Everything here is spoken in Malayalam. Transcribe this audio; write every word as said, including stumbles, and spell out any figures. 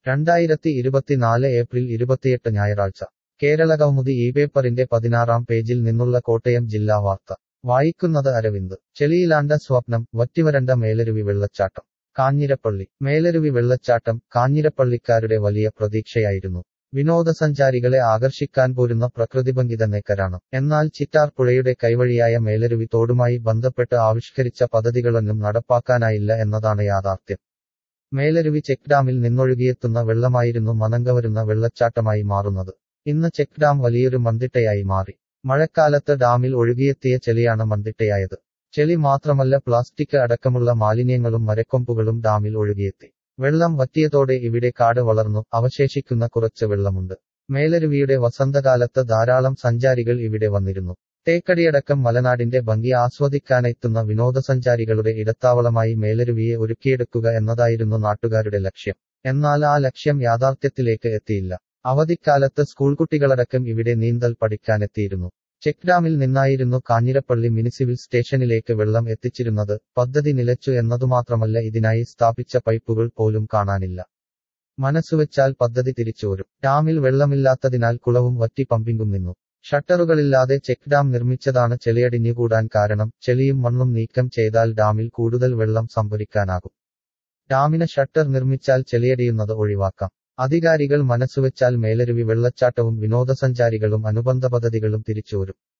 രണ്ടായിരത്തി ഇരുപത്തിനാല് ഏപ്രിൽ ഇരുപത്തിയെട്ട് ഞായറാഴ്ച കേരളകൗമുദി ഈ പേപ്പറിന്റെ പതിനാറാം പേജിൽ നിന്നുള്ള കോട്ടയം ജില്ലാ വാർത്ത വായിക്കുന്നത് അരവിന്ദ് ചെളിയിലാണ്ട സ്വപ്നം വറ്റിവരണ്ട മേലരുവി വെള്ളച്ചാട്ടം കാഞ്ഞിരപ്പള്ളി മേലരുവി വെള്ളച്ചാട്ടം കാഞ്ഞിരപ്പള്ളിക്കാരുടെ വലിയ പ്രതീക്ഷയായിരുന്നു. വിനോദസഞ്ചാരികളെ ആകർഷിക്കാൻ പോരുന്ന പ്രകൃതിഭംഗി തന്നെ കരാണം. എന്നാൽ ചിറ്റാർ പുഴയുടെ കൈവഴിയായ മേലരുവി തോടുമായി ബന്ധപ്പെട്ട് ആവിഷ്കരിച്ച പദ്ധതികളൊന്നും നടപ്പാക്കാനായില്ല എന്നതാണ് യാഥാർത്ഥ്യം. മേലരുവി ചെക്ക് ഡാമിൽ നിന്നൊഴുകിയെത്തുന്ന വെള്ളമായിരുന്നു മനങ്കവരുന്ന വെള്ളച്ചാട്ടമായി മാറുന്നത്. ഇന്ന് ചെക്ക് ഡാം വലിയൊരു മൺതിട്ടയായി മാറി. മഴക്കാലത്ത് ഡാമിൽ ഒഴുകിയെത്തിയ ചെളിയാണ് മൺതിട്ടയായത്. ചെളി മാത്രമല്ല, പ്ലാസ്റ്റിക് അടക്കമുള്ള മാലിന്യങ്ങളും മരക്കൊമ്പുകളും ഡാമിൽ ഒഴുകിയെത്തി. വെള്ളം വറ്റിയതോടെ ഇവിടെ കാട് വളർന്നു. അവശേഷിക്കുന്ന കുറച്ച് വെള്ളമുണ്ട്. മേലരുവിയുടെ വസന്തകാലത്ത് ധാരാളം സഞ്ചാരികൾ ഇവിടെ വന്നിരുന്നു. തേക്കടിയടക്കം മലനാടിന്റെ ഭംഗി ആസ്വദിക്കാനെത്തുന്ന വിനോദസഞ്ചാരികളുടെ ഇടത്താവളമായി മേലരുവിയെ ഒരുക്കിയെടുക്കുക എന്നതായിരുന്നു നാട്ടുകാരുടെ ലക്ഷ്യം. എന്നാൽ ആ ലക്ഷ്യം യാഥാർത്ഥ്യത്തിലേക്ക് എത്തിയില്ല. അവധിക്കാലത്ത് സ്കൂൾ കുട്ടികളടക്കം ഇവിടെ നീന്തൽ പഠിക്കാനെത്തിയിരുന്നു. ചെക്ക് ഡാമിൽ നിന്നായിരുന്നു കാഞ്ഞിരപ്പള്ളി മുനിസിപ്പൽ സ്റ്റേഷനിലേക്ക് വെള്ളം എത്തിച്ചിരുന്നത്. പദ്ധതി നിലച്ചു എന്നതുമാത്രമല്ല, ഇതിനായി സ്ഥാപിച്ച പൈപ്പുകൾ പോലും കാണാനില്ല. മനസ്സുവെച്ചാൽ പദ്ധതി തിരിച്ചുവരും. ഡാമിൽ വെള്ളമില്ലാത്തതിനാൽ കുളവും വറ്റി പമ്പിങ്ങും നിന്നു. ഷട്ടറുകളില്ലാതെ ചെക്ക് ഡാം നിർമ്മിച്ചതാണ് ചെളിയടിഞ്ഞുകൂടാൻ കാരണം. ചെളിയും മണ്ണും നീക്കം ചെയ്താൽ ഡാമിൽ കൂടുതൽ വെള്ളം സംഭരിക്കാനാകും. ഡാമിന് ഷട്ടർ നിർമ്മിച്ചാൽ ചെളിയടിയുന്നത് ഒഴിവാക്കാം. അധികാരികൾ മനസ്സുവെച്ചാൽ മേലരുവി വെള്ളച്ചാട്ടവും വിനോദസഞ്ചാരികളും അനുബന്ധ പദ്ധതികളും തിരിച്ചുവരും.